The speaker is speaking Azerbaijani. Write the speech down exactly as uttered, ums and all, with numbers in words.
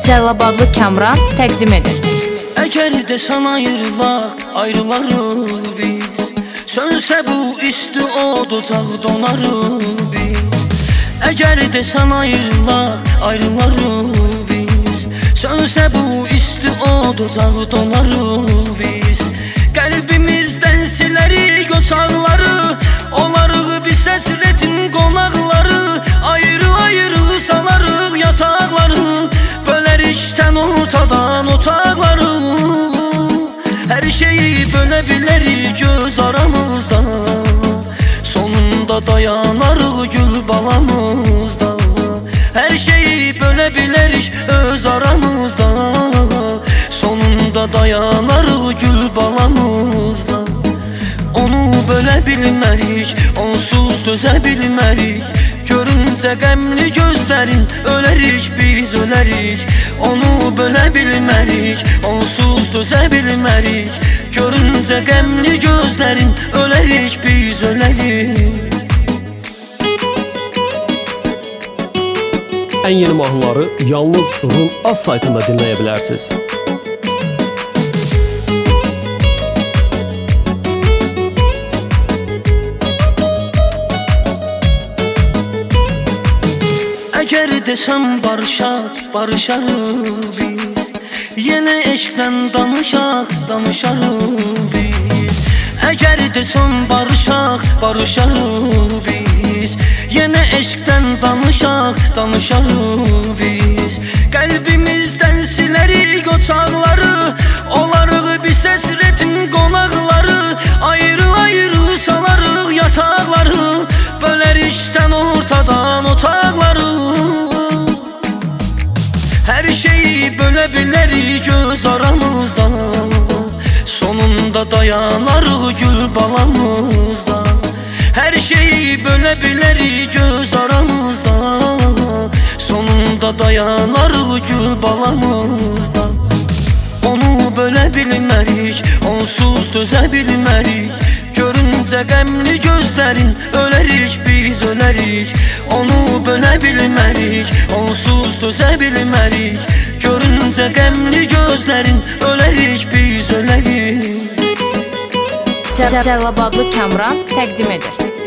Cəlilabadlı Kamran təqdim edir. Əgər desən ayrılaq, ayrılarıq biz. Sönsə bu isti od ocaq donarıq biz. Əgər desən ayrılaq, ayrılarıq biz. Sönsə bu isti od ocaq donarıq biz. Qəlbimizdən silərik göçaqları, olarıq biz həsrətin qonaqları. Ayrı-ayrı salarıq yataqları, bölərik tən ortadan otaqları. Hər şeyi bölə bilərik göz aramızda, sonunda dayanarıq gül balamızda. Hər şeyi bölə bilərik öz aramızda, sonunda dayanarıq gül balamızda. Onu bölə bilmərik, onsuz dözə bilmərik. Görüncə qəmli gözlərin, ölərik biz ölərik. Onu bölə bilmərik, onsuz dözə bilmərik. Görüncə qəmli gözlərin, ölərik biz ölərik. Ən yeni mahnıları yalnız Rum Az saytında dinləyə bilərsiniz. Əgər desəm barışaq, barışarıq biz. Yenə eşqdən danışaq, danışarıq biz. Əgər desəm barışaq, barışarıq biz. Yenə eşqdən danışaq, danışarıq biz. Qəlbimizdən silərik qoçaqları, olarıq biz həsrətin qonaqları. Ayrı-ayrı salarıq yataqları, bölərik tən ortadan otaqları. Hər şeyi bölə bilərik göz aramızda, sonunda dayanarıq gül balamızda. Hər şeyi bölə bilərik göz aramızda, sonunda dayanarıq gül balamızda. Onu bölə bilmərik, onsuz dözə bilmərik. Görüncə qəmli gözlərin, ölərik biz ölərik. Onu bölə bilmərik, onsuz dözə bilmərik. Görüncə qəmli gözlərin, ölərik biz ölərik. Cəlilabadlı Kamran təqdim edir.